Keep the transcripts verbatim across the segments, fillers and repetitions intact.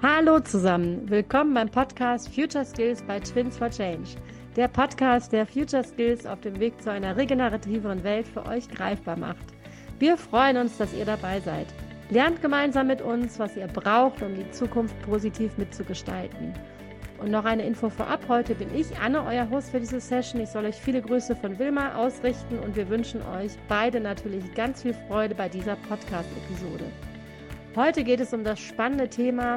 Hallo zusammen, willkommen beim Podcast Future Skills bei Twins for Change. Der Podcast, der Future Skills auf dem Weg zu einer regenerativeren Welt für euch greifbar macht. Wir freuen uns, dass ihr dabei seid. Lernt gemeinsam mit uns, was ihr braucht, um die Zukunft positiv mitzugestalten. Und noch eine Info vorab, heute bin ich, Anne, euer Host für diese Session. Ich soll euch viele Grüße von Wilma ausrichten und wir wünschen euch beide natürlich ganz viel Freude bei dieser Podcast-Episode. Heute geht es um das spannende Thema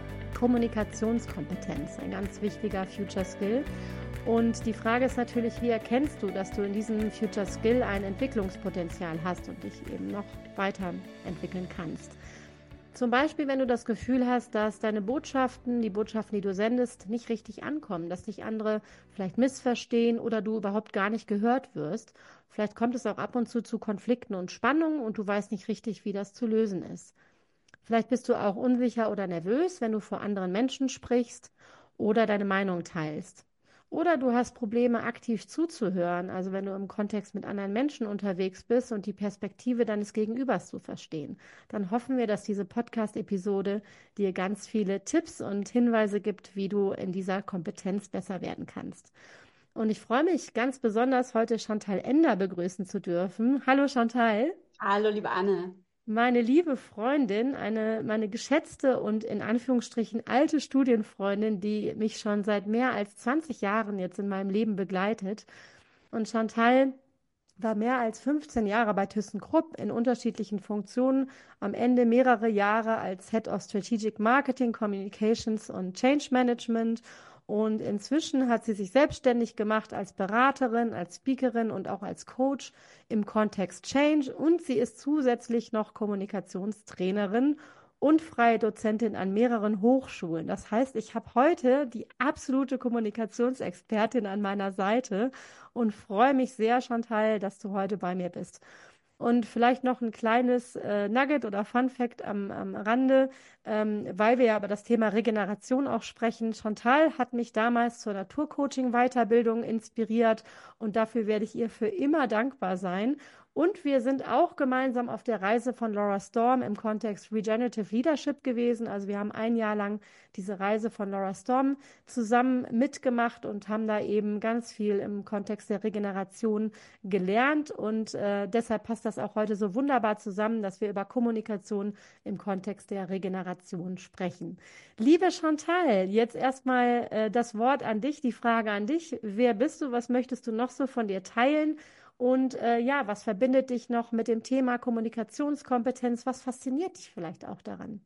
Kommunikationskompetenz, ein ganz wichtiger Future Skill. Und die Frage ist natürlich, wie erkennst du, dass du in diesem Future Skill ein Entwicklungspotenzial hast und dich eben noch weiterentwickeln kannst? Zum Beispiel, wenn du das Gefühl hast, dass deine Botschaften, die Botschaften, die du sendest, nicht richtig ankommen, dass dich andere vielleicht missverstehen oder du überhaupt gar nicht gehört wirst. Vielleicht kommt es auch ab und zu zu Konflikten und Spannungen und du weißt nicht richtig, wie das zu lösen ist. Vielleicht bist du auch unsicher oder nervös, wenn du vor anderen Menschen sprichst oder deine Meinung teilst. Oder du hast Probleme, aktiv zuzuhören, also wenn du im Kontext mit anderen Menschen unterwegs bist und die Perspektive deines Gegenübers zu verstehen. Dann hoffen wir, dass diese Podcast-Episode dir ganz viele Tipps und Hinweise gibt, wie du in dieser Kompetenz besser werden kannst. Und ich freue mich ganz besonders, heute Chantal Ender begrüßen zu dürfen. Hallo Chantal. Hallo, liebe Anne. Meine liebe Freundin, eine, meine geschätzte und in Anführungsstrichen alte Studienfreundin, die mich schon seit mehr als zwanzig Jahren jetzt in meinem Leben begleitet. Und Chantal war mehr als fünfzehn Jahre bei ThyssenKrupp in unterschiedlichen Funktionen, am Ende mehrere Jahre als Head of Strategic Marketing, Communications und Change Management. Und inzwischen hat sie sich selbstständig gemacht als Beraterin, als Speakerin und auch als Coach im Kontext Change. Und sie ist zusätzlich noch Kommunikationstrainerin und freie Dozentin an mehreren Hochschulen. Das heißt, ich habe heute die absolute Kommunikationsexpertin an meiner Seite und freue mich sehr, Chantal, dass du heute bei mir bist. Und vielleicht noch ein kleines äh, Nugget oder Fun Fact am, am Rande, ähm, weil wir ja über das Thema Regeneration auch sprechen. Chantal hat mich damals zur Naturcoaching-Weiterbildung inspiriert und dafür werde ich ihr für immer dankbar sein. Und wir sind auch gemeinsam auf der Reise von Laura Storm im Kontext Regenerative Leadership gewesen. Also wir haben ein Jahr lang diese Reise von Laura Storm zusammen mitgemacht und haben da eben ganz viel im Kontext der Regeneration gelernt. Und äh, deshalb passt das auch heute so wunderbar zusammen, dass wir über Kommunikation im Kontext der Regeneration sprechen. Liebe Chantal, jetzt erstmal äh, das Wort an dich, die Frage an dich. Wer bist du? Was möchtest du noch so von dir teilen? Und äh, ja, was verbindet dich noch mit dem Thema Kommunikationskompetenz? Was fasziniert dich vielleicht auch daran?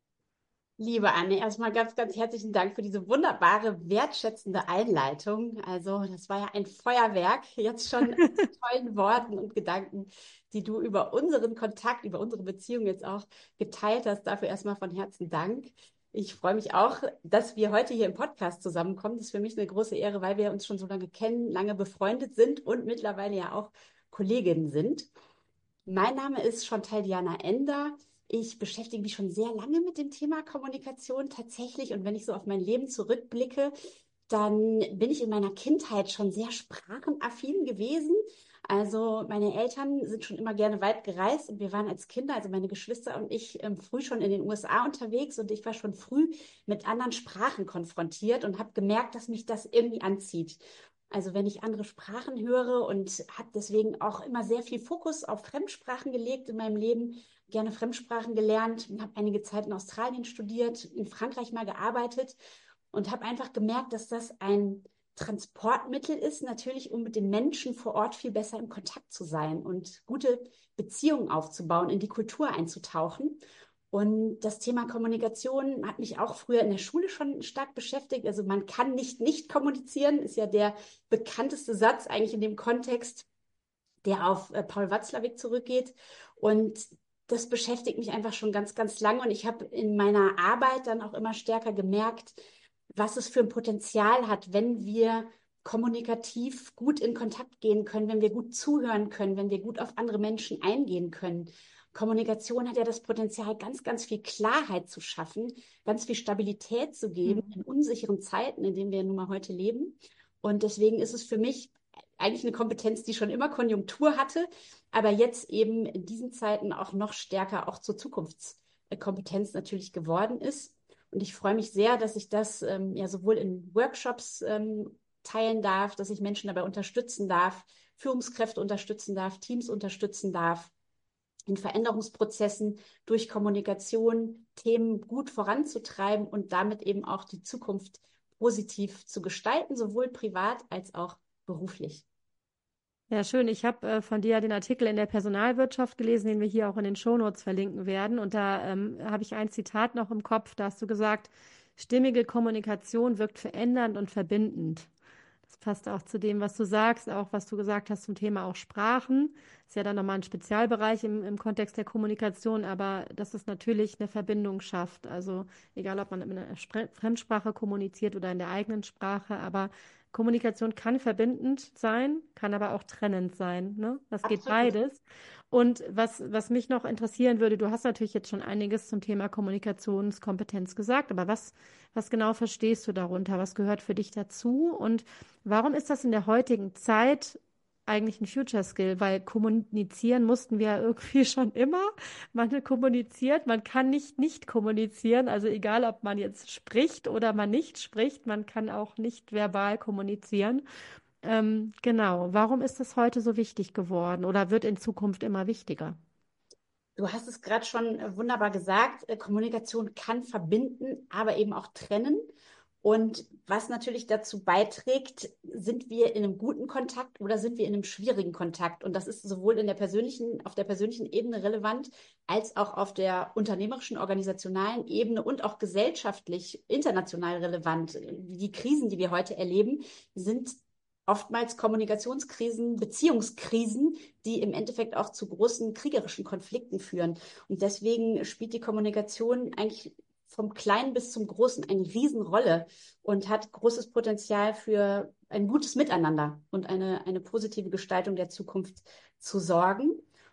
Liebe Anne, erstmal ganz, ganz herzlichen Dank für diese wunderbare, wertschätzende Einleitung. Also, das war ja ein Feuerwerk, jetzt schon an tollen Worten und Gedanken, die du über unseren Kontakt, über unsere Beziehung jetzt auch geteilt hast. Dafür erstmal von Herzen Dank. Ich freue mich auch, dass wir heute hier im Podcast zusammenkommen. Das ist für mich eine große Ehre, weil wir uns schon so lange kennen, lange befreundet sind und mittlerweile ja auch Kolleginnen sind. Mein Name ist Chantal Diana Ender. Ich beschäftige mich schon sehr lange mit dem Thema Kommunikation tatsächlich. Und wenn ich so auf mein Leben zurückblicke, dann bin ich in meiner Kindheit schon sehr sprachenaffin gewesen. Also meine Eltern sind schon immer gerne weit gereist und wir waren als Kinder, also meine Geschwister und ich, ähm, früh schon in den U S A unterwegs und ich war schon früh mit anderen Sprachen konfrontiert und habe gemerkt, dass mich das irgendwie anzieht. Also wenn ich andere Sprachen höre und habe deswegen auch immer sehr viel Fokus auf Fremdsprachen gelegt in meinem Leben, gerne Fremdsprachen gelernt und habe einige Zeit in Australien studiert, in Frankreich mal gearbeitet und habe einfach gemerkt, dass das ein Transportmittel ist, natürlich, um mit den Menschen vor Ort viel besser in Kontakt zu sein und gute Beziehungen aufzubauen, in die Kultur einzutauchen. Und das Thema Kommunikation hat mich auch früher in der Schule schon stark beschäftigt. Also man kann nicht nicht kommunizieren, ist ja der bekannteste Satz eigentlich in dem Kontext, der auf äh, Paul Watzlawick zurückgeht. Und das beschäftigt mich einfach schon ganz, ganz lange. Und ich habe in meiner Arbeit dann auch immer stärker gemerkt, was es für ein Potenzial hat, wenn wir kommunikativ gut in Kontakt gehen können, wenn wir gut zuhören können, wenn wir gut auf andere Menschen eingehen können. Kommunikation hat ja das Potenzial, ganz, ganz viel Klarheit zu schaffen, ganz viel Stabilität zu geben Hm. in unsicheren Zeiten, in denen wir nun mal heute leben. Und deswegen ist es für mich eigentlich eine Kompetenz, die schon immer Konjunktur hatte, aber jetzt eben in diesen Zeiten auch noch stärker auch zur Zukunftskompetenz natürlich geworden ist. Und ich freue mich sehr, dass ich das ähm, ja sowohl in Workshops ähm, teilen darf, dass ich Menschen dabei unterstützen darf, Führungskräfte unterstützen darf, Teams unterstützen darf, in Veränderungsprozessen durch Kommunikation Themen gut voranzutreiben und damit eben auch die Zukunft positiv zu gestalten, sowohl privat als auch beruflich. Ja, schön. Ich habe äh, von dir ja den Artikel in der Personalwirtschaft gelesen, den wir hier auch in den Shownotes verlinken werden. Und da ähm, habe ich ein Zitat noch im Kopf. Da hast du gesagt, stimmige Kommunikation wirkt verändernd und verbindend. Das passt auch zu dem, was du sagst, auch was du gesagt hast zum Thema auch Sprachen. Ist ja dann nochmal ein Spezialbereich im, im Kontext der Kommunikation, aber dass es natürlich eine Verbindung schafft. Also egal, ob man in einer Spre Fremdsprache kommuniziert oder in der eigenen Sprache, aber Kommunikation kann verbindend sein, kann aber auch trennend sein, ne? Das geht Absolut. beides. Und was, was mich noch interessieren würde, du hast natürlich jetzt schon einiges zum Thema Kommunikationskompetenz gesagt, aber was, was genau verstehst du darunter? Was gehört für dich dazu? Und warum ist das in der heutigen Zeit eigentlich ein Future Skill? Weil kommunizieren mussten wir ja irgendwie schon immer. Man kommuniziert, man kann nicht nicht kommunizieren. Also egal, ob man jetzt spricht oder man nicht spricht, man kann auch nicht verbal kommunizieren. Ähm, genau. Warum ist das heute so wichtig geworden oder wird in Zukunft immer wichtiger? Du hast es gerade schon äh, wunderbar gesagt. Äh, Kommunikation kann verbinden, aber eben auch trennen. Und was natürlich dazu beiträgt, sind wir in einem guten Kontakt oder sind wir in einem schwierigen Kontakt? Und das ist sowohl in der persönlichen, auf der persönlichen Ebene relevant, als auch auf der unternehmerischen, organisationalen Ebene und auch gesellschaftlich, international relevant. Die Krisen, die wir heute erleben, sind oftmals Kommunikationskrisen, Beziehungskrisen, die im Endeffekt auch zu großen kriegerischen Konflikten führen. Und deswegen spielt die Kommunikation eigentlich vom Kleinen bis zum Großen eine Riesenrolle und hat großes Potenzial für ein gutes Miteinander und eine, eine positive Gestaltung der Zukunft zu sorgen.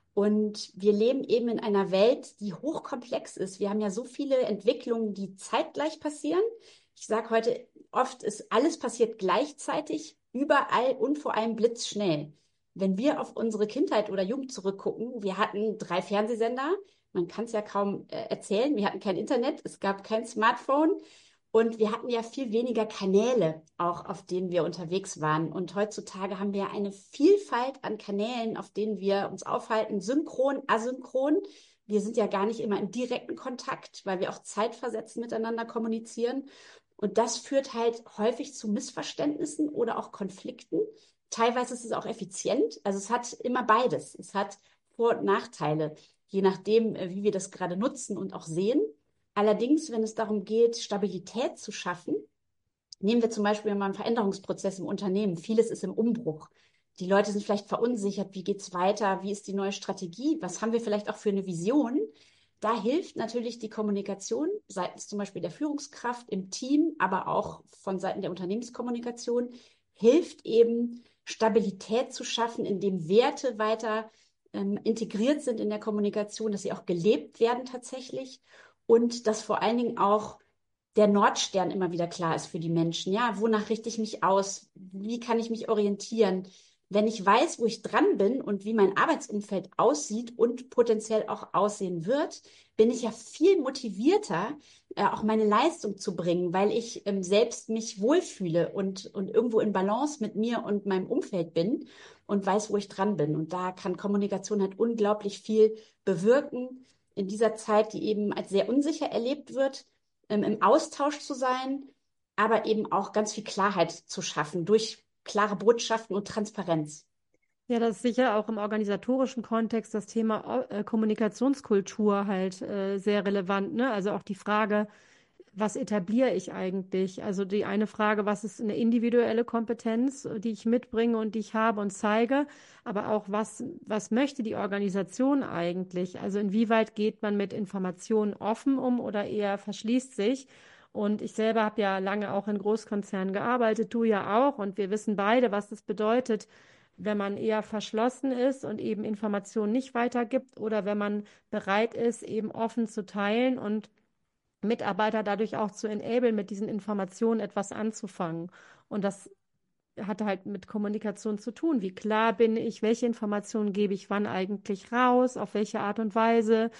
Und wir leben eben in einer Welt, die hochkomplex ist. Wir haben ja so viele Entwicklungen, die zeitgleich passieren. Ich sage heute oft, ist alles passiert gleichzeitig, überall und vor allem blitzschnell. Wenn wir auf unsere Kindheit oder Jugend zurückgucken, wir hatten drei Fernsehsender, man kann es ja kaum äh, erzählen, wir hatten kein Internet, es gab kein Smartphone und wir hatten ja viel weniger Kanäle auch, auf denen wir unterwegs waren. Und heutzutage haben wir eine Vielfalt an Kanälen, auf denen wir uns aufhalten, synchron, asynchron. Wir sind ja gar nicht immer im direkten Kontakt, weil wir auch zeitversetzt miteinander kommunizieren. Und das führt halt häufig zu Missverständnissen oder auch Konflikten. Teilweise ist es auch effizient. Also es hat immer beides. Es hat Vor- und Nachteile, je nachdem, äh, wie wir das gerade nutzen und auch sehen. Allerdings, wenn es darum geht, Stabilität zu schaffen, nehmen wir zum Beispiel mal einen Veränderungsprozess im Unternehmen. Vieles ist im Umbruch. Die Leute sind vielleicht verunsichert. Wie geht es weiter? Wie ist die neue Strategie? Was haben wir vielleicht auch für eine Vision? Da hilft natürlich die Kommunikation seitens zum Beispiel der Führungskraft im Team, aber auch von Seiten der Unternehmenskommunikation, hilft eben Stabilität zu schaffen, indem Werte weiter ähm, integriert sind in der Kommunikation, dass sie auch gelebt werden tatsächlich und dass vor allen Dingen auch der Nordstern immer wieder klar ist für die Menschen. Ja, wonach richte ich mich aus? Wie kann ich mich orientieren? Wenn ich weiß, wo ich dran bin und wie mein Arbeitsumfeld aussieht und potenziell auch aussehen wird, bin ich ja viel motivierter, äh, auch meine Leistung zu bringen, weil ich ähm, selbst mich wohlfühle und, und irgendwo in Balance mit mir und meinem Umfeld bin und weiß, wo ich dran bin. Und da kann Kommunikation halt unglaublich viel bewirken in dieser Zeit, die eben als sehr unsicher erlebt wird, ähm, im Austausch zu sein, aber eben auch ganz viel Klarheit zu schaffen durch klare Botschaften und Transparenz. Ja, das ist sicher auch im organisatorischen Kontext das Thema äh, Kommunikationskultur halt äh, sehr relevant, ne? Also auch die Frage, was etabliere ich eigentlich? Also die eine Frage, was ist eine individuelle Kompetenz, die ich mitbringe und die ich habe und zeige, aber auch was, was möchte die Organisation eigentlich? Also inwieweit geht man mit Informationen offen um oder eher verschließt sich? Und ich selber habe ja lange auch in Großkonzernen gearbeitet, du ja auch, und wir wissen beide, was das bedeutet, wenn man eher verschlossen ist und eben Informationen nicht weitergibt oder wenn man bereit ist, eben offen zu teilen und Mitarbeiter dadurch auch zu enablen, mit diesen Informationen etwas anzufangen. Und das hatte halt mit Kommunikation zu tun. Wie klar bin ich? Welche Informationen gebe ich wann eigentlich raus? Auf welche Art und Weise?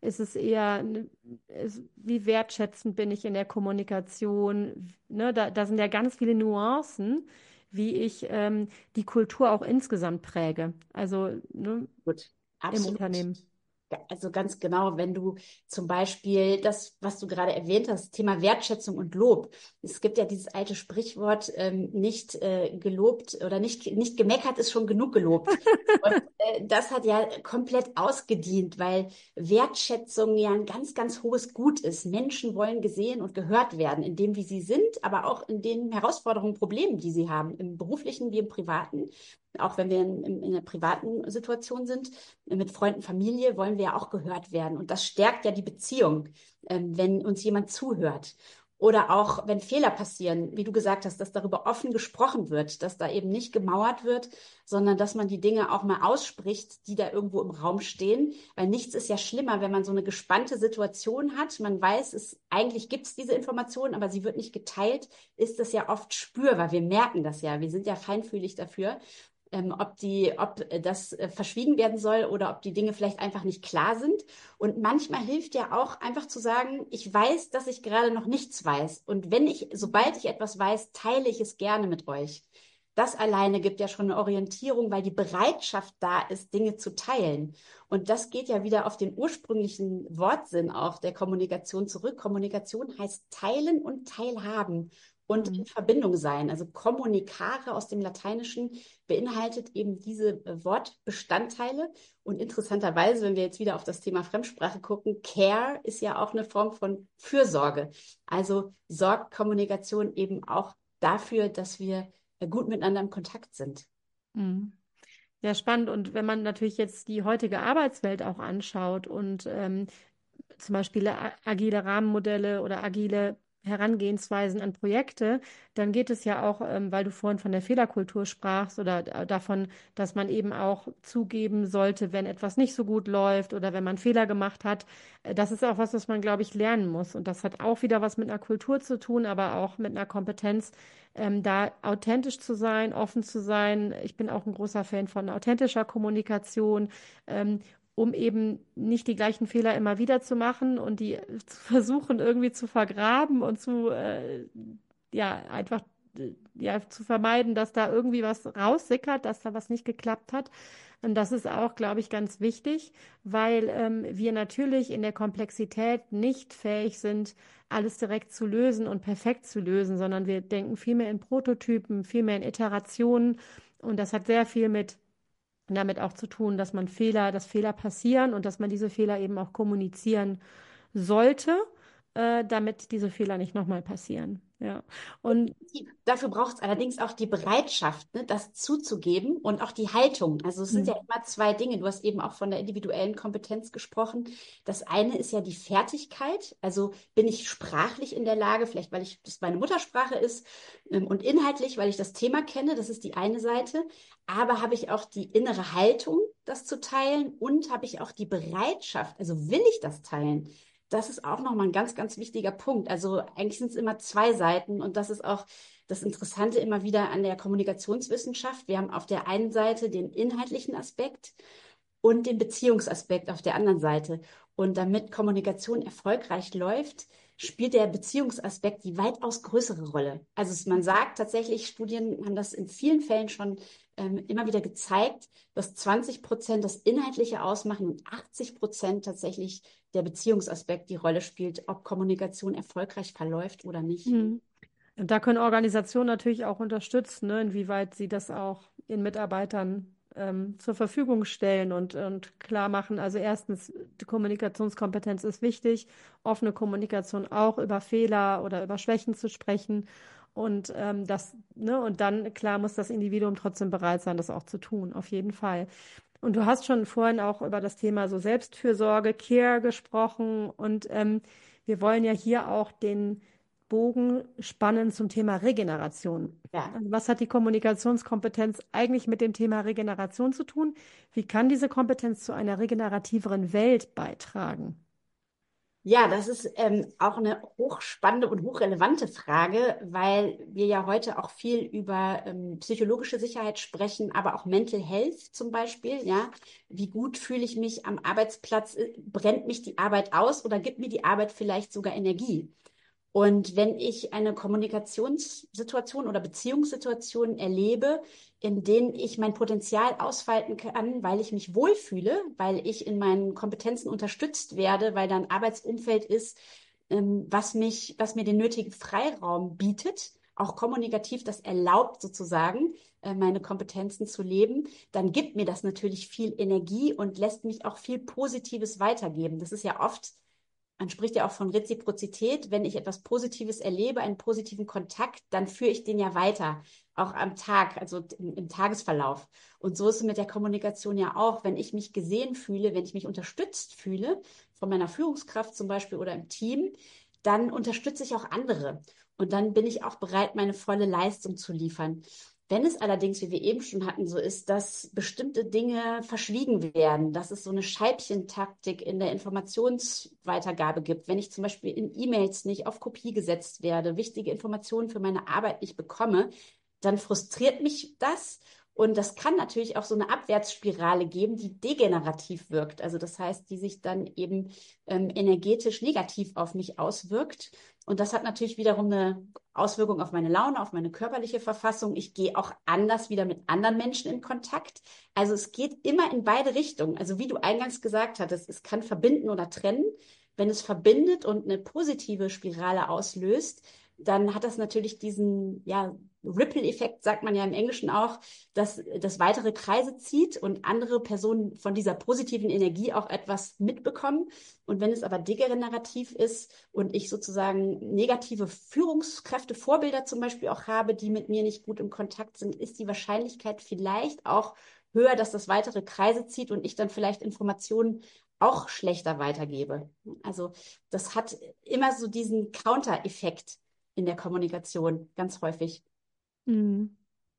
Ist es eher, ne, ist, wie wertschätzend bin ich in der Kommunikation? Ne, da, da sind ja ganz viele Nuancen, wie ich ähm, die Kultur auch insgesamt präge. Also ne, Gut, im absolut. Unternehmen. Ja, also ganz genau, wenn du zum Beispiel das, was du gerade erwähnt hast, Thema Wertschätzung und Lob. Es gibt ja dieses alte Sprichwort, ähm, nicht äh, gelobt oder nicht, nicht gemeckert ist schon genug gelobt. Und äh, das hat ja komplett ausgedient, weil Wertschätzung ja ein ganz, ganz hohes Gut ist. Menschen wollen gesehen und gehört werden, in dem, wie sie sind, aber auch in den Herausforderungen, Problemen, die sie haben, im beruflichen wie im privaten. Auch wenn wir in, in, in einer privaten Situation sind, mit Freunden, Familie, wollen wir ja auch gehört werden. Und das stärkt ja die Beziehung, ähm, wenn uns jemand zuhört. Oder auch, wenn Fehler passieren, wie du gesagt hast, dass darüber offen gesprochen wird, dass da eben nicht gemauert wird, sondern dass man die Dinge auch mal ausspricht, die da irgendwo im Raum stehen. Weil nichts ist ja schlimmer, wenn man so eine gespannte Situation hat. Man weiß, es, eigentlich gibt es diese Information, aber sie wird nicht geteilt, ist das ja oft spürbar. Wir merken das ja. Wir sind ja feinfühlig dafür, ähm, ob die, ob äh, das äh, verschwiegen werden soll oder ob die Dinge vielleicht einfach nicht klar sind. Und manchmal hilft ja auch einfach zu sagen, ich weiß, dass ich gerade noch nichts weiß. Und wenn ich, sobald ich etwas weiß, teile ich es gerne mit euch. Das alleine gibt ja schon eine Orientierung, weil die Bereitschaft da ist, Dinge zu teilen. Und das geht ja wieder auf den ursprünglichen Wortsinn auch der Kommunikation zurück. Kommunikation heißt teilen und teilhaben und in Mhm. Verbindung sein. Also communicare aus dem Lateinischen beinhaltet eben diese äh, Wortbestandteile. Und interessanterweise, wenn wir jetzt wieder auf das Thema Fremdsprache gucken, Care ist ja auch eine Form von Fürsorge. Also sorgt Kommunikation eben auch dafür, dass wir äh, gut miteinander im Kontakt sind. Mhm. Ja, spannend. Und wenn man natürlich jetzt die heutige Arbeitswelt auch anschaut und ähm, zum Beispiel a- agile Rahmenmodelle oder agile Herangehensweisen an Projekte, dann geht es ja auch, ähm, weil du vorhin von der Fehlerkultur sprachst oder d- davon, dass man eben auch zugeben sollte, wenn etwas nicht so gut läuft oder wenn man Fehler gemacht hat. Äh, Das ist auch was, was man, glaube ich, lernen muss. Und das hat auch wieder was mit einer Kultur zu tun, aber auch mit einer Kompetenz, ähm, da authentisch zu sein, offen zu sein. Ich bin auch ein großer Fan von authentischer Kommunikation. Ähm, um eben nicht die gleichen Fehler immer wieder zu machen und die zu versuchen irgendwie zu vergraben und zu, äh, ja, einfach, äh, ja, zu vermeiden, dass da irgendwie was raussickert, dass da was nicht geklappt hat. Und das ist auch, glaube ich, ganz wichtig, weil ähm, wir natürlich in der Komplexität nicht fähig sind, alles direkt zu lösen und perfekt zu lösen, sondern wir denken viel mehr in Prototypen, viel mehr in Iterationen. Und das hat sehr viel mit damit auch zu tun, dass man Fehler, dass Fehler passieren und dass man diese Fehler eben auch kommunizieren sollte, äh, damit diese Fehler nicht nochmal passieren. Ja. Und Dafür braucht es allerdings auch die Bereitschaft, ne, das zuzugeben und auch die Haltung. Also es sind ja hm, immer zwei Dinge. Du hast eben auch von der individuellen Kompetenz gesprochen. Das eine ist ja die Fertigkeit. Also bin ich sprachlich in der Lage, vielleicht weil ich das meine Muttersprache ist, ähm, und inhaltlich, weil ich das Thema kenne. Das ist die eine Seite. Aber habe ich auch die innere Haltung, das zu teilen, und habe ich auch die Bereitschaft, also will ich das teilen? Das ist auch nochmal ein ganz, ganz wichtiger Punkt. Also eigentlich sind es immer zwei Seiten, und das ist auch das Interessante immer wieder an der Kommunikationswissenschaft. Wir haben auf der einen Seite den inhaltlichen Aspekt und den Beziehungsaspekt auf der anderen Seite. Und damit Kommunikation erfolgreich läuft, spielt der Beziehungsaspekt die weitaus größere Rolle. Also es- man sagt tatsächlich, Studien haben das in vielen Fällen schon ähm, immer wieder gezeigt, dass zwanzig Prozent das Inhaltliche ausmachen und achtzig Prozent tatsächlich der Beziehungsaspekt die Rolle spielt, ob Kommunikation erfolgreich verläuft oder nicht. hm. Und da können Organisationen natürlich auch unterstützen, ne, inwieweit sie das auch ihren Mitarbeitern ähm, zur Verfügung stellen und, und klar machen. Also erstens, die Kommunikationskompetenz ist wichtig, offene Kommunikation auch über Fehler oder über Schwächen zu sprechen. Und ähm, das, ne, und dann, klar, muss das Individuum trotzdem bereit sein, das auch zu tun, auf jeden Fall. Und du hast schon vorhin auch über das Thema so Selbstfürsorge, Care gesprochen. Und ähm, wir wollen ja hier auch den Bogen spannen zum Thema Regeneration. Ja. Also was hat die Kommunikationskompetenz eigentlich mit dem Thema Regeneration zu tun? Wie kann diese Kompetenz zu einer regenerativeren Welt beitragen? Ja, das ist ähm, auch eine hochspannende und hochrelevante Frage, weil wir ja heute auch viel über ähm, psychologische Sicherheit sprechen, aber auch Mental Health zum Beispiel. Ja, wie gut fühle ich mich am Arbeitsplatz? Äh, Brennt mich die Arbeit aus oder gibt mir die Arbeit vielleicht sogar Energie? Und wenn ich eine Kommunikationssituation oder Beziehungssituation erlebe, in denen ich mein Potenzial ausfalten kann, weil ich mich wohlfühle, weil ich in meinen Kompetenzen unterstützt werde, weil da ein Arbeitsumfeld ist, ähm, was mich, was mir den nötigen Freiraum bietet, auch kommunikativ das erlaubt sozusagen, äh, meine Kompetenzen zu leben, dann gibt mir das natürlich viel Energie und lässt mich auch viel Positives weitergeben. Das ist ja oft, man spricht ja auch von Reziprozität. Wenn ich etwas Positives erlebe, einen positiven Kontakt, dann führe ich den ja weiter, auch am Tag, also im, im Tagesverlauf. Und so ist es mit der Kommunikation ja auch. Wenn ich mich gesehen fühle, wenn ich mich unterstützt fühle, von meiner Führungskraft zum Beispiel oder im Team, dann unterstütze ich auch andere. Und dann bin ich auch bereit, meine volle Leistung zu liefern. Wenn es allerdings, wie wir eben schon hatten, so ist, dass bestimmte Dinge verschwiegen werden, dass es so eine Scheibchentaktik in der Informationsweitergabe gibt, wenn ich zum Beispiel in E-Mails nicht auf Kopie gesetzt werde, wichtige Informationen für meine Arbeit nicht bekomme, dann frustriert mich das. Und das kann natürlich auch so eine Abwärtsspirale geben, die degenerativ wirkt. Also das heißt, die sich dann eben ähm, energetisch negativ auf mich auswirkt. Und das hat natürlich wiederum eine Auswirkung auf meine Laune, auf meine körperliche Verfassung. Ich gehe auch anders wieder mit anderen Menschen in Kontakt. Also es geht immer in beide Richtungen. Also wie du eingangs gesagt hattest, es kann verbinden oder trennen. Wenn es verbindet und eine positive Spirale auslöst, dann hat das natürlich diesen, ja, Ripple-Effekt, sagt man ja im Englischen auch, dass das weitere Kreise zieht und andere Personen von dieser positiven Energie auch etwas mitbekommen. Und wenn es aber degenerativ ist und ich sozusagen negative Führungskräfte, Vorbilder zum Beispiel auch habe, die mit mir nicht gut im Kontakt sind, ist die Wahrscheinlichkeit vielleicht auch höher, dass das weitere Kreise zieht und ich dann vielleicht Informationen auch schlechter weitergebe. Also das hat immer so diesen Counter-Effekt in der Kommunikation, ganz häufig. Mhm.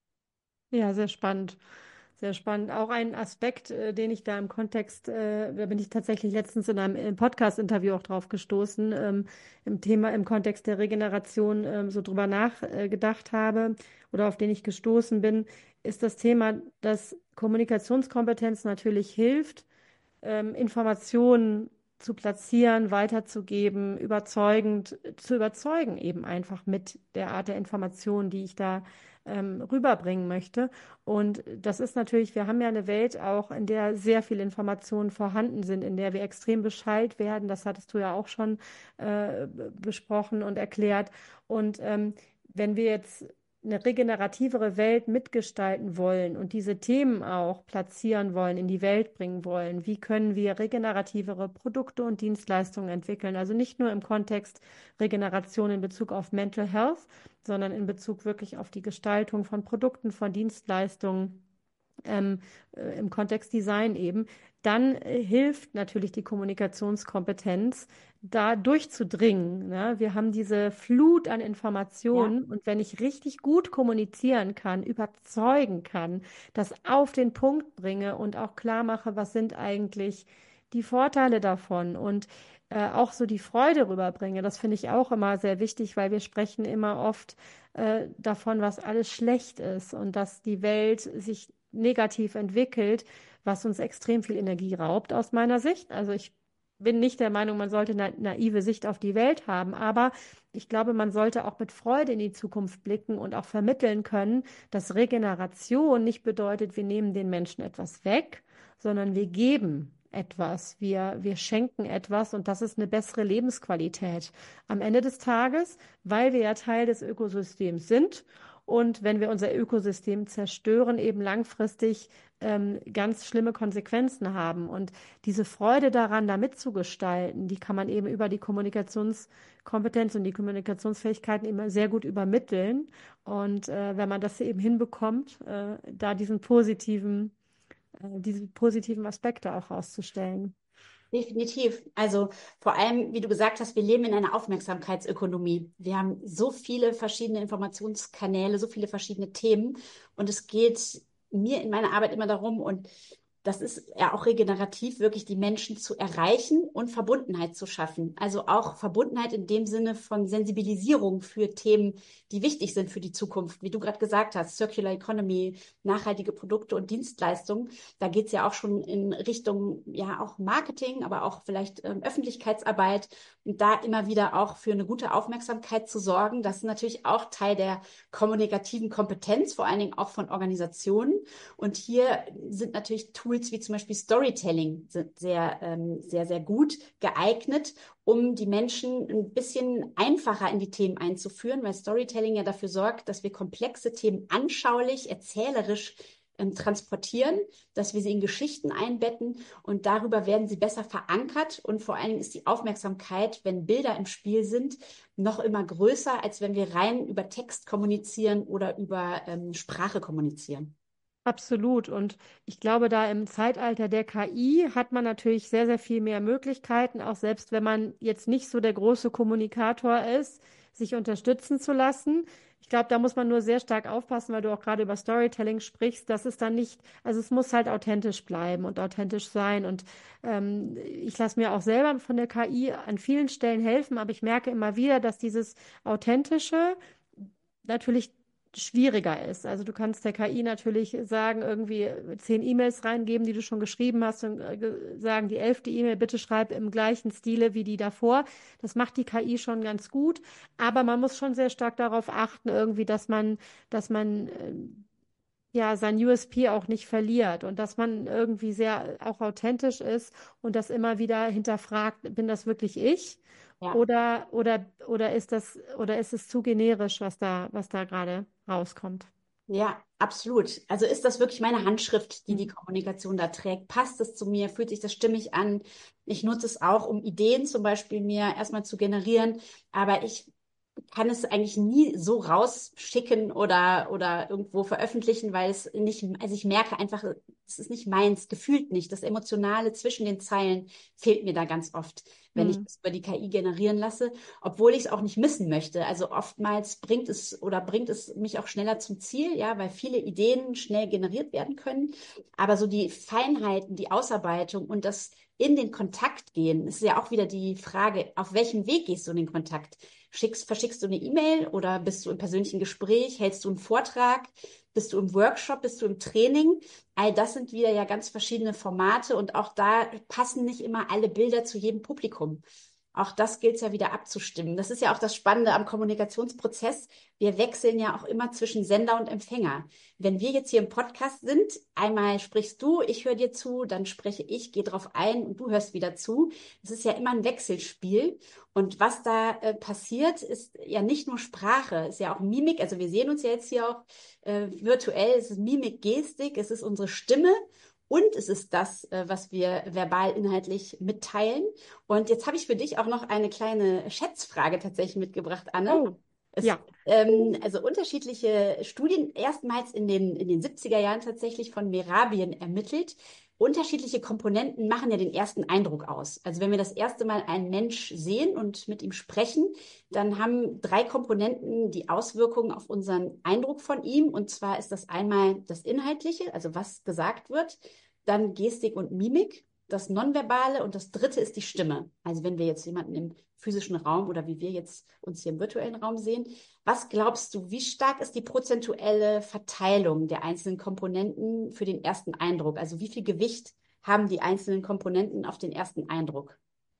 Ja, sehr spannend. Sehr spannend. Auch ein Aspekt, äh, den ich da im Kontext, äh, da bin ich tatsächlich letztens in einem äh, Podcast-Interview auch drauf gestoßen, ähm, im Thema, im Kontext der Regeneration, ähm, so drüber nachgedacht habe oder auf den ich gestoßen bin, ist das Thema, dass Kommunikationskompetenz natürlich hilft, ähm, Informationen zu platzieren, weiterzugeben, überzeugend zu überzeugen, eben einfach mit der Art der Information, die ich da ähm, rüberbringen möchte. Und das ist natürlich, wir haben ja eine Welt auch, in der sehr viele Informationen vorhanden sind, in der wir extrem beschallt werden. Das hattest du ja auch schon äh, besprochen und erklärt. Und ähm, wenn wir jetzt eine regenerativere Welt mitgestalten wollen und diese Themen auch platzieren wollen, in die Welt bringen wollen, wie können wir regenerativere Produkte und Dienstleistungen entwickeln? Also nicht nur im Kontext Regeneration in Bezug auf Mental Health, sondern in Bezug wirklich auf die Gestaltung von Produkten, von Dienstleistungen ähm, äh, im Kontext Design eben, dann äh, hilft natürlich die Kommunikationskompetenz, da durchzudringen. Ne? Wir haben diese Flut an Ja, Informationen und wenn ich richtig gut kommunizieren kann, überzeugen kann, das auf den Punkt bringe und auch klar mache, was sind eigentlich die Vorteile davon und äh, auch so die Freude rüberbringe, das finde ich auch immer sehr wichtig, weil wir sprechen immer oft äh, davon, was alles schlecht ist und dass die Welt sich negativ entwickelt, was uns extrem viel Energie raubt aus meiner Sicht. Also ich bin nicht der Meinung, man sollte eine naive Sicht auf die Welt haben, aber ich glaube, man sollte auch mit Freude in die Zukunft blicken und auch vermitteln können, dass Regeneration nicht bedeutet, wir nehmen den Menschen etwas weg, sondern wir geben etwas, wir, wir schenken etwas und das ist eine bessere Lebensqualität am Ende des Tages, weil wir ja Teil des Ökosystems sind und wenn wir unser Ökosystem zerstören, eben langfristig ähm, ganz schlimme Konsequenzen haben. Und diese Freude daran, da mitzugestalten, die kann man eben über die Kommunikationskompetenz und die Kommunikationsfähigkeiten immer sehr gut übermitteln. Und äh, wenn man das eben hinbekommt, äh, da diesen positiven, äh, diese positiven Aspekte auch rauszustellen. definitiv. Also vor allem, wie du gesagt hast, wir leben in einer Aufmerksamkeitsökonomie. Wir haben so viele verschiedene Informationskanäle, so viele verschiedene Themen. Und es geht mir in meiner Arbeit immer darum, und das ist ja auch regenerativ, wirklich die Menschen zu erreichen und Verbundenheit zu schaffen. Also auch Verbundenheit in dem Sinne von Sensibilisierung für Themen, die wichtig sind für die Zukunft. Wie du gerade gesagt hast, Circular Economy, nachhaltige Produkte und Dienstleistungen. Da geht es ja auch schon in Richtung, ja, auch Marketing, aber auch vielleicht ähm, Öffentlichkeitsarbeit. Und da immer wieder auch für eine gute Aufmerksamkeit zu sorgen. Das ist natürlich auch Teil der kommunikativen Kompetenz, vor allen Dingen auch von Organisationen. Und hier sind natürlich Tools wie zum Beispiel Storytelling sind sehr, ähm, sehr, sehr gut geeignet, um die Menschen ein bisschen einfacher in die Themen einzuführen, weil Storytelling ja dafür sorgt, dass wir komplexe Themen anschaulich, erzählerisch ähm, transportieren, dass wir sie in Geschichten einbetten und darüber werden sie besser verankert und vor allen Dingen ist die Aufmerksamkeit, wenn Bilder im Spiel sind, noch immer größer, als wenn wir rein über Text kommunizieren oder über ähm, Sprache kommunizieren. Absolut. Und ich glaube, da im Zeitalter der K I hat man natürlich sehr, sehr viel mehr Möglichkeiten, auch selbst wenn man jetzt nicht so der große Kommunikator ist, sich unterstützen zu lassen. Ich glaube, da muss man nur sehr stark aufpassen, weil du auch gerade über Storytelling sprichst, dass es dann nicht, also es muss halt authentisch bleiben und authentisch sein. Und ähm, ich lasse mir auch selber von der K I an vielen Stellen helfen, aber ich merke immer wieder, dass dieses Authentische natürlich schwieriger ist. Also du kannst der K I natürlich sagen, irgendwie zehn E-Mails reingeben, die du schon geschrieben hast und äh, sagen, die elfte E-Mail bitte schreib im gleichen Stile wie die davor. Das macht die K I schon ganz gut, aber man muss schon sehr stark darauf achten, irgendwie, dass man, dass man äh, ja sein U S P auch nicht verliert und dass man irgendwie sehr auch authentisch ist und das immer wieder hinterfragt, bin das wirklich ich? Ja. Oder, oder, oder ist das, oder ist es zu generisch, was da, was da gerade rauskommt? Ja, absolut. Also ist das wirklich meine Handschrift, die die Hm. Kommunikation da trägt? Passt es zu mir? Fühlt sich das stimmig an? Ich nutze es auch, um Ideen zum Beispiel mir erstmal zu generieren, aber ich kann es eigentlich nie so rausschicken oder, oder irgendwo veröffentlichen, weil es nicht, also ich merke einfach, es ist nicht meins, gefühlt nicht. Das Emotionale zwischen den Zeilen fehlt mir da ganz oft, wenn ich Hm. es über die K I generieren lasse, obwohl ich es auch nicht missen möchte. Also oftmals bringt es oder bringt es mich auch schneller zum Ziel, ja, weil viele Ideen schnell generiert werden können. Aber so die Feinheiten, die Ausarbeitung und das in den Kontakt gehen, ist ja auch wieder die Frage, auf welchem Weg gehst du in den Kontakt? Schickst, verschickst du eine E-Mail oder bist du im persönlichen Gespräch? Hältst du einen Vortrag? Bist du im Workshop? Bist du im Training? All das sind wieder ja ganz verschiedene Formate und auch da passen nicht immer alle Bilder zu jedem Publikum. Auch das gilt es ja wieder abzustimmen. Das ist ja auch das Spannende am Kommunikationsprozess. Wir wechseln ja auch immer zwischen Sender und Empfänger. Wenn wir jetzt hier im Podcast sind, einmal sprichst du, ich höre dir zu, dann spreche ich, gehe drauf ein und du hörst wieder zu. Es ist ja immer ein Wechselspiel. Und was da äh, passiert, ist ja nicht nur Sprache, ist ja auch Mimik. Also wir sehen uns ja jetzt hier auch äh, virtuell. Es ist Mimik, Gestik, es ist unsere Stimme. Und es ist das, äh, was wir verbal inhaltlich mitteilen. Und jetzt habe ich für dich auch noch eine kleine Schätzfrage tatsächlich mitgebracht, Anne. Oh, Es, ja. ähm, also unterschiedliche Studien, erstmals in den, in den siebziger Jahren tatsächlich von Merabien ermittelt. Unterschiedliche Komponenten machen ja den ersten Eindruck aus. Also wenn wir das erste Mal einen Mensch sehen und mit ihm sprechen, dann haben drei Komponenten die Auswirkungen auf unseren Eindruck von ihm. Und zwar ist das einmal das Inhaltliche, also was gesagt wird, dann Gestik und Mimik, das Nonverbale und das dritte ist die Stimme. Also wenn wir jetzt jemanden im physischen Raum oder wie wir jetzt uns hier im virtuellen Raum sehen, was glaubst du, wie stark ist die prozentuelle Verteilung der einzelnen Komponenten für den ersten Eindruck? Also wie viel Gewicht haben die einzelnen Komponenten auf den ersten Eindruck,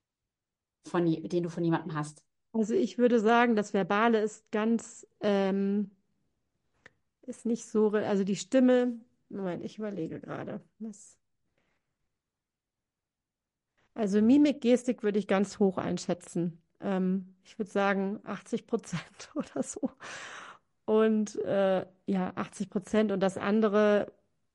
von, je- den du von jemandem hast? Also ich würde sagen, das Verbale ist ganz, ähm, ist nicht so, re- also die Stimme, Moment, ich überlege gerade. Was? Also Mimik, Gestik würde ich ganz hoch einschätzen. Ähm, ich würde sagen achtzig Prozent oder so. Und äh, ja, achtzig Prozent und das andere,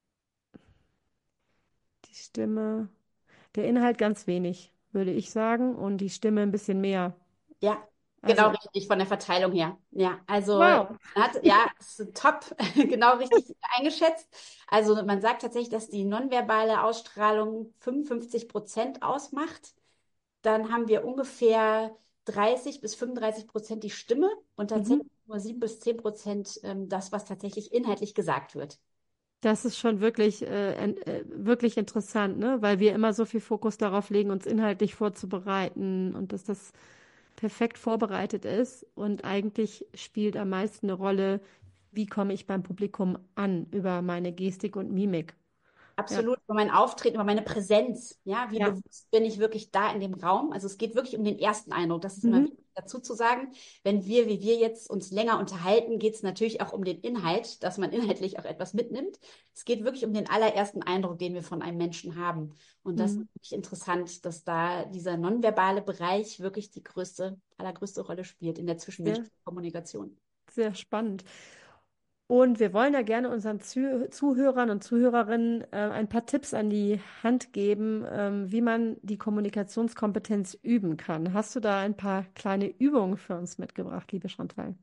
die Stimme, der Inhalt ganz wenig, würde ich sagen, und die Stimme ein bisschen mehr. Ja, genau Also, richtig von der Verteilung her. Ja, also wow. hat, ja, ist top, genau richtig eingeschätzt. Also man sagt tatsächlich, dass die nonverbale Ausstrahlung fünfundfünfzig Prozent ausmacht. Dann haben wir ungefähr dreißig bis fünfunddreißig Prozent die Stimme und Mhm. tatsächlich nur sieben bis zehn Prozent ähm, das, was tatsächlich inhaltlich gesagt wird. Das ist schon wirklich, äh, en- äh, wirklich interessant, ne? Weil wir immer so viel Fokus darauf legen, uns inhaltlich vorzubereiten und dass das perfekt vorbereitet ist. Und eigentlich spielt am meisten eine Rolle, wie komme ich beim Publikum an über meine Gestik und Mimik. Ja, Absolut, über mein Auftreten, über meine Präsenz. Ja, wie ja. bewusst bin ich wirklich da in dem Raum? Also es geht wirklich um den ersten Eindruck. Das ist immer Mhm. wichtig dazu zu sagen. Wenn wir, wie wir jetzt uns länger unterhalten, geht es natürlich auch um den Inhalt, dass man inhaltlich auch etwas mitnimmt. Es geht wirklich um den allerersten Eindruck, den wir von einem Menschen haben. Und das Mhm. ist wirklich interessant, dass da dieser nonverbale Bereich wirklich die größte, allergrößte Rolle spielt in der Sehr, zwischenmenschlichen Kommunikation. sehr spannend. Und wir wollen ja gerne unseren Zuh Zuhörern und Zuhörerinnen äh, ein paar Tipps an die Hand geben, ähm, wie man die Kommunikationskompetenz üben kann. Hast du da ein paar kleine Übungen für uns mitgebracht, liebe Chantal?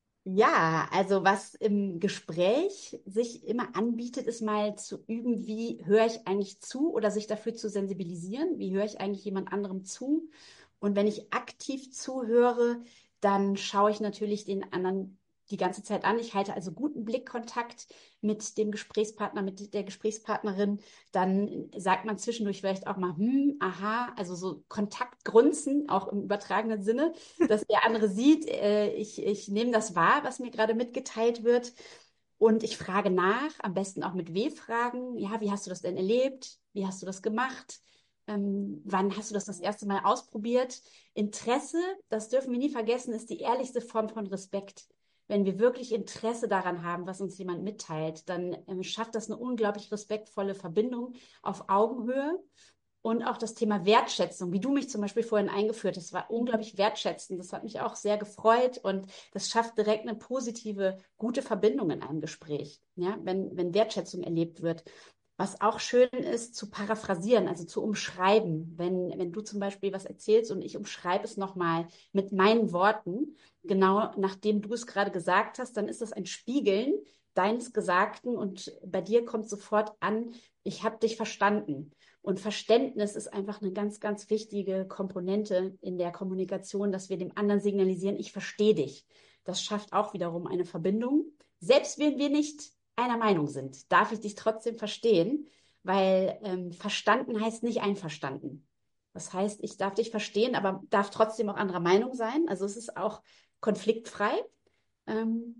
Ja, also was im Gespräch sich immer anbietet, ist mal zu üben, wie höre ich eigentlich zu oder sich dafür zu sensibilisieren. Wie höre ich eigentlich jemand anderem zu? Und wenn ich aktiv zuhöre, dann schaue ich natürlich den anderen die ganze Zeit an. Ich halte also guten Blickkontakt mit dem Gesprächspartner, mit der Gesprächspartnerin. Dann sagt man zwischendurch vielleicht auch mal, hm, aha, also so Kontaktgrunzen, auch im übertragenen Sinne, dass der andere sieht, äh, ich, ich nehme das wahr, was mir gerade mitgeteilt wird. Und ich frage nach, am besten auch mit W-Fragen. Ja, wie hast du das denn erlebt? Wie hast du das gemacht? Ähm, wann hast du das das erste Mal ausprobiert? Interesse, das dürfen wir nie vergessen, ist die ehrlichste Form von Respekt. Wenn wir wirklich Interesse daran haben, was uns jemand mitteilt, dann ähm, schafft das eine unglaublich respektvolle Verbindung auf Augenhöhe. Und auch das Thema Wertschätzung, wie du mich zum Beispiel vorhin eingeführt hast, war unglaublich wertschätzend. Das hat mich auch sehr gefreut und das schafft direkt eine positive, gute Verbindung in einem Gespräch, ja, wenn, wenn Wertschätzung erlebt wird. Was auch schön ist, zu paraphrasieren, also zu umschreiben. Wenn, wenn du zum Beispiel was erzählst und ich umschreibe es nochmal mit meinen Worten, genau nachdem du es gerade gesagt hast, dann ist das ein Spiegeln deines Gesagten und bei dir kommt sofort an, ich habe dich verstanden. Und Verständnis ist einfach eine ganz, ganz wichtige Komponente in der Kommunikation, dass wir dem anderen signalisieren, ich verstehe dich. Das schafft auch wiederum eine Verbindung. Selbst wenn wir nicht einer Meinung sind, darf ich dich trotzdem verstehen, weil ähm, verstanden heißt nicht einverstanden. Das heißt, ich darf dich verstehen, aber darf trotzdem auch anderer Meinung sein. Also es ist auch konfliktfrei. Ähm,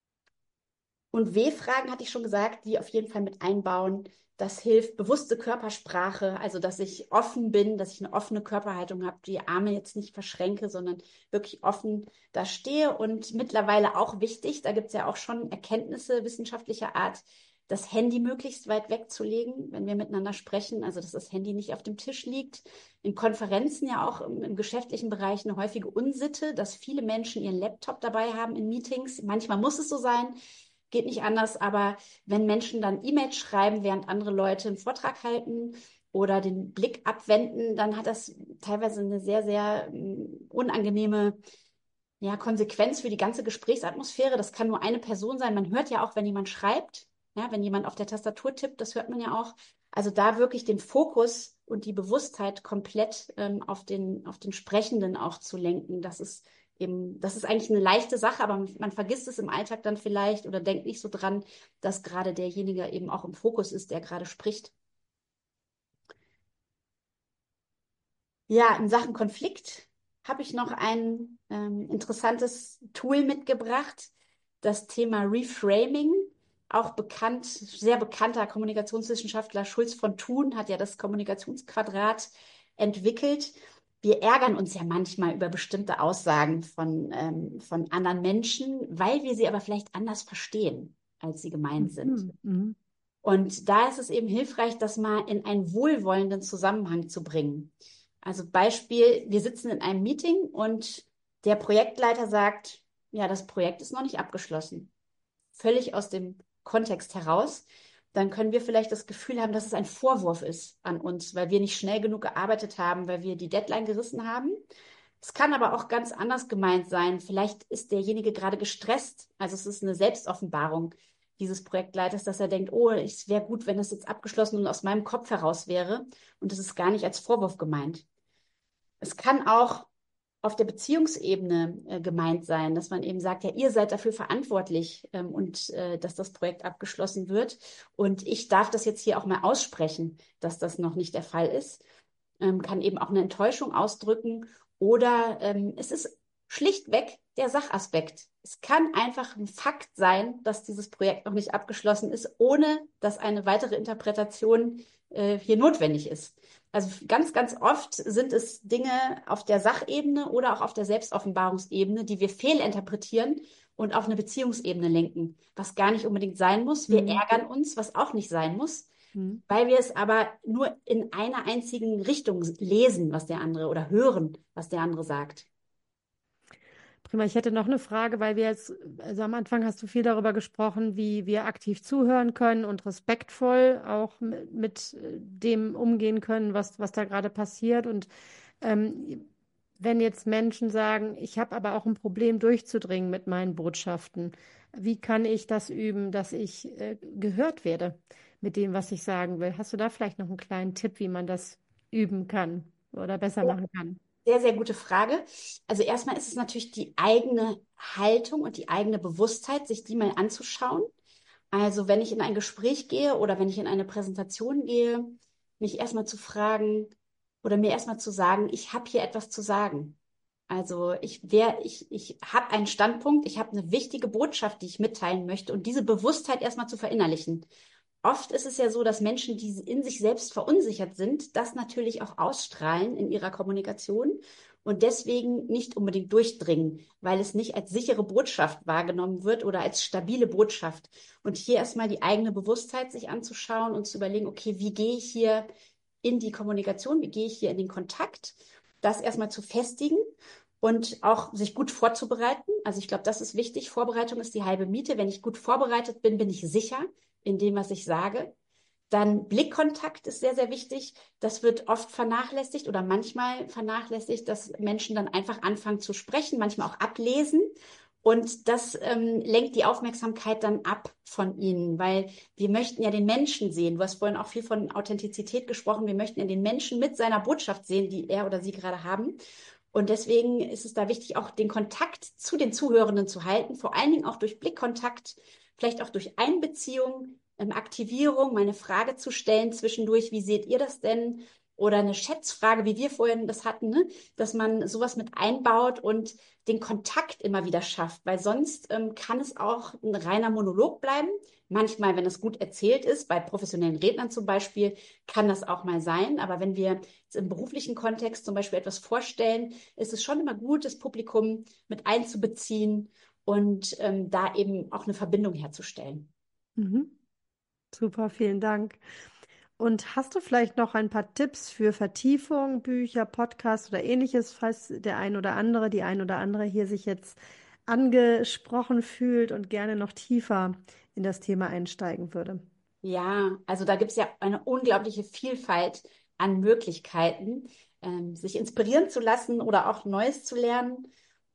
und W-Fragen hatte ich schon gesagt, die auf jeden Fall mit einbauen. Das hilft, bewusste Körpersprache, also dass ich offen bin, dass ich eine offene Körperhaltung habe, die Arme jetzt nicht verschränke, sondern wirklich offen da stehe. Und mittlerweile auch wichtig, da gibt es ja auch schon Erkenntnisse wissenschaftlicher Art, das Handy möglichst weit wegzulegen, wenn wir miteinander sprechen, also dass das Handy nicht auf dem Tisch liegt. In Konferenzen ja auch im, im geschäftlichen Bereich eine häufige Unsitte, dass viele Menschen ihren Laptop dabei haben in Meetings. Manchmal muss es so sein, geht nicht anders, aber wenn Menschen dann E-Mails schreiben, während andere Leute einen Vortrag halten oder den Blick abwenden, dann hat das teilweise eine sehr, sehr mm, unangenehme, ja, Konsequenz für die ganze Gesprächsatmosphäre. Das kann nur eine Person sein. Man hört ja auch, wenn jemand schreibt, ja, wenn jemand auf der Tastatur tippt, das hört man ja auch. Also da wirklich den Fokus und die Bewusstheit komplett ähm, auf den, auf den Sprechenden auch zu lenken, das ist eben, das ist eigentlich eine leichte Sache, aber man, man vergisst es im Alltag dann vielleicht oder denkt nicht so dran, dass gerade derjenige eben auch im Fokus ist, der gerade spricht. Ja, in Sachen Konflikt habe ich noch ein ähm, interessantes Tool mitgebracht, das Thema Reframing. Auch bekannt, sehr bekannter Kommunikationswissenschaftler Schulz von Thun hat ja das Kommunikationsquadrat entwickelt. Wir ärgern uns ja manchmal über bestimmte Aussagen von, ähm, von anderen Menschen, weil wir sie aber vielleicht anders verstehen, als sie gemeint sind. Mhm. Mhm. Und da ist es eben hilfreich, das mal in einen wohlwollenden Zusammenhang zu bringen. Also Beispiel, wir sitzen in einem Meeting und der Projektleiter sagt, ja, das Projekt ist noch nicht abgeschlossen. Völlig aus dem Kontext heraus. Dann können wir vielleicht das Gefühl haben, dass es ein Vorwurf ist an uns, weil wir nicht schnell genug gearbeitet haben, weil wir die Deadline gerissen haben. Es kann aber auch ganz anders gemeint sein. Vielleicht ist derjenige gerade gestresst. Also es ist eine Selbstoffenbarung dieses Projektleiters, dass er denkt, oh, es wäre gut, wenn das jetzt abgeschlossen und aus meinem Kopf heraus wäre. Und es ist gar nicht als Vorwurf gemeint. Es kann auch auf der Beziehungsebene äh, gemeint sein, dass man eben sagt, ja, ihr seid dafür verantwortlich ähm, und äh, dass das Projekt abgeschlossen wird. Und ich darf das jetzt hier auch mal aussprechen, dass das noch nicht der Fall ist. Ähm, kann eben auch eine Enttäuschung ausdrücken oder ähm, es ist schlichtweg der Sachaspekt. Es kann einfach ein Fakt sein, dass dieses Projekt noch nicht abgeschlossen ist, ohne dass eine weitere Interpretation äh, hier notwendig ist. Also ganz, ganz oft sind es Dinge auf der Sachebene oder auch auf der Selbstoffenbarungsebene, die wir fehlinterpretieren und auf eine Beziehungsebene lenken, was gar nicht unbedingt sein muss. Wir Mhm. ärgern uns, was auch nicht sein muss, Mhm. weil wir es aber nur in einer einzigen Richtung lesen, was der andere oder hören, was der andere sagt. Prima, ich hätte noch eine Frage, weil wir jetzt, also am Anfang hast du viel darüber gesprochen, wie wir aktiv zuhören können und respektvoll auch mit, mit äh, dem umgehen können, was, was da gerade passiert. Und ähm, wenn jetzt Menschen sagen, ich habe aber auch ein Problem durchzudringen mit meinen Botschaften, wie kann ich das üben, dass ich äh, gehört werde mit dem, was ich sagen will? Hast du da vielleicht noch einen kleinen Tipp, wie man das üben kann oder besser machen kann? Sehr, sehr gute Frage. Also erstmal ist es natürlich die eigene Haltung und die eigene Bewusstheit, sich die mal anzuschauen. Also wenn ich in ein Gespräch gehe oder wenn ich in eine Präsentation gehe, mich erstmal zu fragen oder mir erstmal zu sagen, ich habe hier etwas zu sagen. Also ich wär, ich, ich habe einen Standpunkt, ich habe eine wichtige Botschaft, die ich mitteilen möchte und diese Bewusstheit erstmal zu verinnerlichen. Oft ist es ja so, dass Menschen, die in sich selbst verunsichert sind, das natürlich auch ausstrahlen in ihrer Kommunikation und deswegen nicht unbedingt durchdringen, weil es nicht als sichere Botschaft wahrgenommen wird oder als stabile Botschaft. Und hier erstmal die eigene Bewusstheit sich anzuschauen und zu überlegen, okay, wie gehe ich hier in die Kommunikation, wie gehe ich hier in den Kontakt, das erstmal zu festigen und auch sich gut vorzubereiten. Also ich glaube, das ist wichtig. Vorbereitung ist die halbe Miete. Wenn ich gut vorbereitet bin, bin ich sicher in dem, was ich sage. Dann Blickkontakt ist sehr, sehr wichtig. Das wird oft vernachlässigt oder manchmal vernachlässigt, dass Menschen dann einfach anfangen zu sprechen, manchmal auch ablesen. Und das ähm, lenkt die Aufmerksamkeit dann ab von ihnen, weil wir möchten ja den Menschen sehen. Du hast vorhin auch viel von Authentizität gesprochen. Wir möchten ja den Menschen mit seiner Botschaft sehen, die er oder sie gerade haben. Und deswegen ist es da wichtig, auch den Kontakt zu den Zuhörenden zu halten, vor allen Dingen auch durch Blickkontakt, vielleicht auch durch Einbeziehung, ähm, Aktivierung, meine Frage zu stellen zwischendurch, wie seht ihr das denn? Oder eine Schätzfrage, wie wir vorhin das hatten, ne? Dass man sowas mit einbaut und den Kontakt immer wieder schafft, weil sonst ähm, kann es auch ein reiner Monolog bleiben. Manchmal, wenn es gut erzählt ist, bei professionellen Rednern zum Beispiel, kann das auch mal sein. Aber wenn wir jetzt im beruflichen Kontext zum Beispiel etwas vorstellen, ist es schon immer gut, das Publikum mit einzubeziehen und ähm, da eben auch eine Verbindung herzustellen. Mhm. Super, vielen Dank. Und hast du vielleicht noch ein paar Tipps für Vertiefung, Bücher, Podcasts oder ähnliches, falls der ein oder andere, die ein oder andere hier sich jetzt angesprochen fühlt und gerne noch tiefer in das Thema einsteigen würde? Ja, also da gibt es ja eine unglaubliche Vielfalt an Möglichkeiten, ähm, sich inspirieren zu lassen oder auch Neues zu lernen.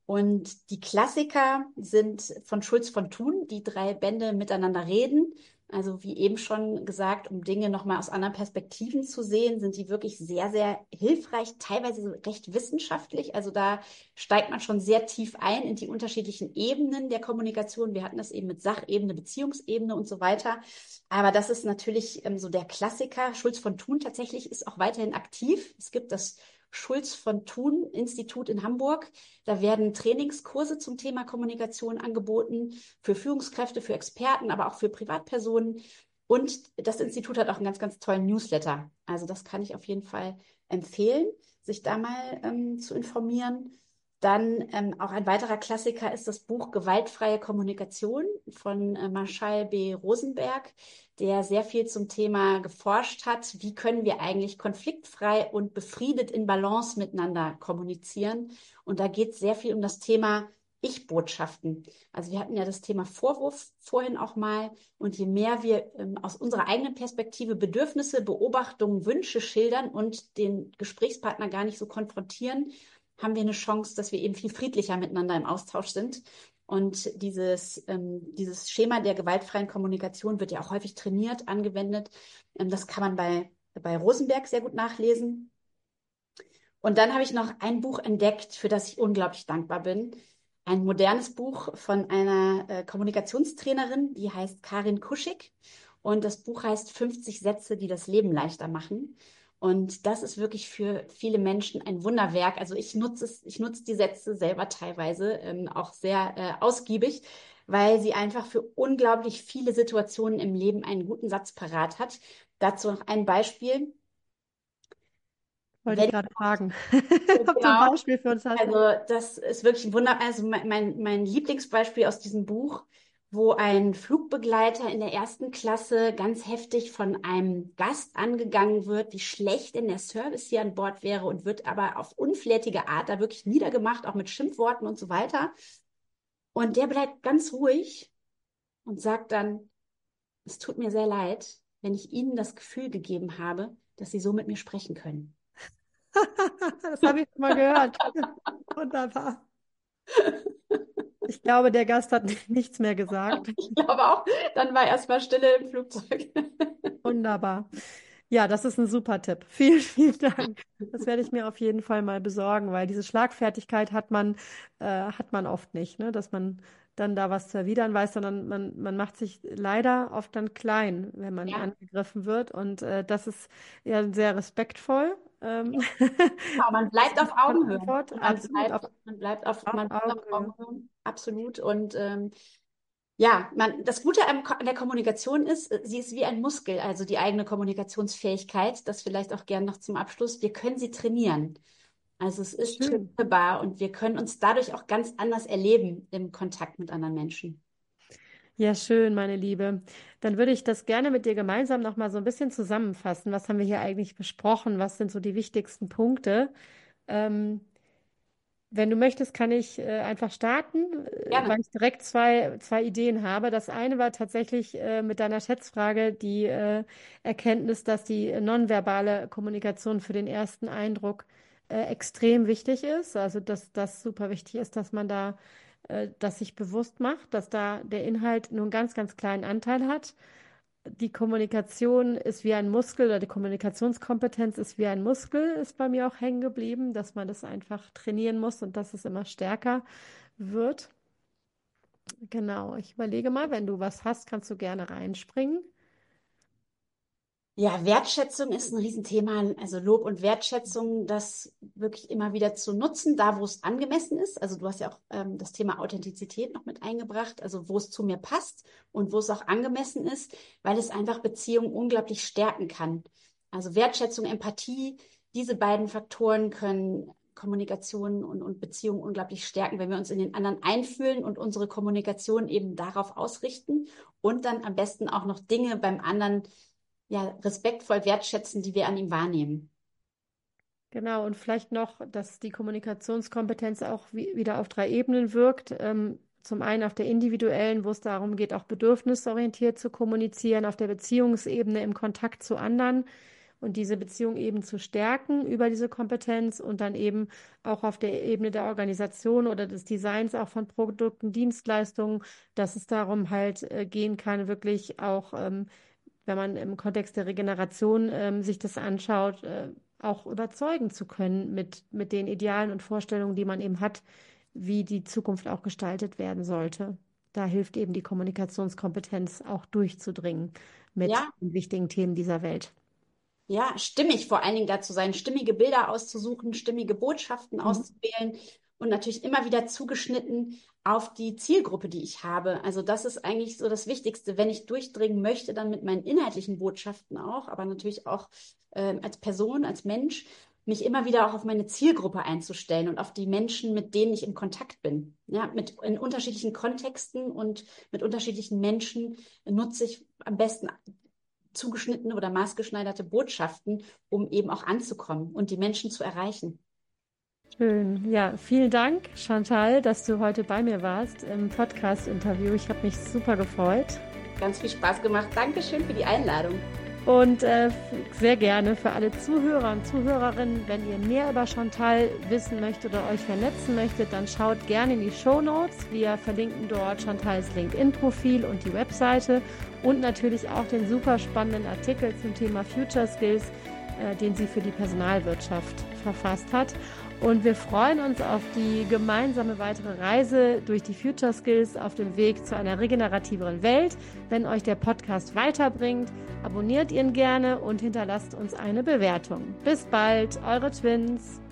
Und die Klassiker sind von Schulz von Thun, die drei Bände miteinander reden. Also wie eben schon gesagt, um Dinge nochmal aus anderen Perspektiven zu sehen, sind die wirklich sehr, sehr hilfreich, teilweise so recht wissenschaftlich. Also da steigt man schon sehr tief ein in die unterschiedlichen Ebenen der Kommunikation. Wir hatten das eben mit Sachebene, Beziehungsebene und so weiter. Aber das ist natürlich ähm, so der Klassiker. Schulz von Thun tatsächlich ist auch weiterhin aktiv. Es gibt das Schulz von Thun Institut in Hamburg. Da werden Trainingskurse zum Thema Kommunikation angeboten für Führungskräfte, für Experten, aber auch für Privatpersonen. Und das Institut hat auch einen ganz, ganz tollen Newsletter. Also das kann ich auf jeden Fall empfehlen, sich da mal ähm, zu informieren. Dann ähm, auch ein weiterer Klassiker ist das Buch Gewaltfreie Kommunikation von äh, Marshall B. Rosenberg, der sehr viel zum Thema geforscht hat. Wie können wir eigentlich konfliktfrei und befriedet in Balance miteinander kommunizieren? Und da geht es sehr viel um das Thema Ich-Botschaften. Also wir hatten ja das Thema Vorwurf vorhin auch mal. Und je mehr wir ähm, aus unserer eigenen Perspektive Bedürfnisse, Beobachtungen, Wünsche schildern und den Gesprächspartner gar nicht so konfrontieren, haben wir eine Chance, dass wir eben viel friedlicher miteinander im Austausch sind. Und dieses, ähm, dieses Schema der gewaltfreien Kommunikation wird ja auch häufig trainiert, angewendet. Ähm, das kann man bei, bei Rosenberg sehr gut nachlesen. Und dann habe ich noch ein Buch entdeckt, für das ich unglaublich dankbar bin. Ein modernes Buch von einer äh, Kommunikationstrainerin, die heißt Karin Kuschig. Und das Buch heißt fünfzig Sätze, die das Leben leichter machen. Und das ist wirklich für viele Menschen ein Wunderwerk. Also ich nutze es, ich nutze die Sätze selber teilweise ähm, auch sehr äh, ausgiebig, weil sie einfach für unglaublich viele Situationen im Leben einen guten Satz parat hat. Dazu noch ein Beispiel. Wollte ich Wenn, gerade fragen, ob du ein genau, Beispiel für uns hast. also das ist wirklich ein Wunder. Also mein, mein, mein Lieblingsbeispiel aus diesem Buch, wo ein Flugbegleiter in der ersten Klasse ganz heftig von einem Gast angegangen wird, wie schlecht denn der Service hier an Bord wäre und wird aber auf unflätige Art da wirklich niedergemacht, auch mit Schimpfworten und so weiter. Und der bleibt ganz ruhig und sagt dann, es tut mir sehr leid, wenn ich Ihnen das Gefühl gegeben habe, dass Sie so mit mir sprechen können. Das habe ich schon mal gehört. Wunderbar. Ich glaube, der Gast hat nichts mehr gesagt. Ich glaube auch, dann war erstmal Stille im Flugzeug. Wunderbar. Ja, das ist ein super Tipp. Vielen, vielen Dank. Das werde ich mir auf jeden Fall mal besorgen, weil diese Schlagfertigkeit hat man, äh, hat man oft nicht, ne? Dass man dann da was zu erwidern weiß, sondern man, man macht sich leider oft dann klein, wenn man Ja, angegriffen wird. Und äh, das ist ja sehr respektvoll. Ähm, genau, man das bleibt ist auf eine Augenhöhe. Antwort. Man Absolut bleibt, auf, man bleibt auf, auf man bleibt auf Augenhöhe. Augenhöhe. Absolut. Und ähm, ja, man, das Gute am, Ko- an der Kommunikation ist, äh, sie ist wie ein Muskel, also die eigene Kommunikationsfähigkeit. Das vielleicht auch gern noch zum Abschluss. Wir können sie trainieren. Also es ist Schön. trainierbar und wir können uns dadurch auch ganz anders erleben im Kontakt mit anderen Menschen. Ja, schön, meine Liebe. Dann würde ich das gerne mit dir gemeinsam noch mal so ein bisschen zusammenfassen. Was haben wir hier eigentlich besprochen? Was sind so die wichtigsten Punkte? Ähm, Wenn du möchtest, kann ich äh, einfach starten, äh, Gerne. weil ich direkt zwei, zwei Ideen habe. Das eine war tatsächlich äh, mit deiner Schätzfrage die äh, Erkenntnis, dass die nonverbale Kommunikation für den ersten Eindruck äh, extrem wichtig ist. Also, dass das super wichtig ist, dass man da äh, das sich bewusst macht, dass da der Inhalt nur einen ganz, ganz kleinen Anteil hat. Die Kommunikation ist wie ein Muskel oder die Kommunikationskompetenz ist wie ein Muskel, ist bei mir auch hängen geblieben, dass man das einfach trainieren muss und dass es immer stärker wird. Genau, ich überlege mal, wenn du was hast, kannst du gerne reinspringen. Ja, Wertschätzung ist ein Riesenthema. Also Lob und Wertschätzung, das wirklich immer wieder zu nutzen, da wo es angemessen ist. Also du hast ja auch ähm, das Thema Authentizität noch mit eingebracht, also wo es zu mir passt und wo es auch angemessen ist, weil es einfach Beziehungen unglaublich stärken kann. Also Wertschätzung, Empathie, diese beiden Faktoren können Kommunikation und, und Beziehung unglaublich stärken, wenn wir uns in den anderen einfühlen und unsere Kommunikation eben darauf ausrichten und dann am besten auch noch Dinge beim anderen ja, respektvoll wertschätzen, die wir an ihm wahrnehmen. Genau, und vielleicht noch, dass die Kommunikationskompetenz auch wie, wieder auf drei Ebenen wirkt. Ähm, zum einen auf der individuellen, wo es darum geht, auch bedürfnisorientiert zu kommunizieren, auf der Beziehungsebene im Kontakt zu anderen und diese Beziehung eben zu stärken über diese Kompetenz und dann eben auch auf der Ebene der Organisation oder des Designs auch von Produkten, Dienstleistungen, dass es darum halt äh, gehen kann, wirklich auch ähm, wenn man im Kontext der Regeneration ähm, sich das anschaut, äh, auch überzeugen zu können mit, mit den Idealen und Vorstellungen, die man eben hat, wie die Zukunft auch gestaltet werden sollte. Da hilft eben die Kommunikationskompetenz auch durchzudringen mit Ja, den wichtigen Themen dieser Welt. ja, stimmig vor allen Dingen dazu sein, stimmige Bilder auszusuchen, stimmige Botschaften Mhm. auszuwählen und natürlich immer wieder zugeschnitten auf die Zielgruppe, die ich habe. Also das ist eigentlich so das Wichtigste, wenn ich durchdringen möchte, dann mit meinen inhaltlichen Botschaften auch, aber natürlich auch ähm, als Person, als Mensch, mich immer wieder auch auf meine Zielgruppe einzustellen und auf die Menschen, mit denen ich in Kontakt bin. Ja, mit in unterschiedlichen Kontexten und mit unterschiedlichen Menschen nutze ich am besten zugeschnittene oder maßgeschneiderte Botschaften, um eben auch anzukommen und die Menschen zu erreichen. Schön. Ja, vielen Dank, Chantal, dass du heute bei mir warst im Podcast-Interview. Ich habe mich super gefreut. Ganz viel Spaß gemacht. Dankeschön für die Einladung. Und äh, sehr gerne für alle Zuhörer und Zuhörerinnen, wenn ihr mehr über Chantal wissen möchtet oder euch vernetzen möchtet, dann schaut gerne in die Shownotes. Wir verlinken dort Chantals LinkedIn-Profil und die Webseite und natürlich auch den super spannenden Artikel zum Thema Future Skills, äh, den sie für die Personalwirtschaft verfasst hat. Und wir freuen uns auf die gemeinsame weitere Reise durch die Future Skills auf dem Weg zu einer regenerativeren Welt. Wenn euch der Podcast weiterbringt, abonniert ihn gerne und hinterlasst uns eine Bewertung. Bis bald, eure Twins.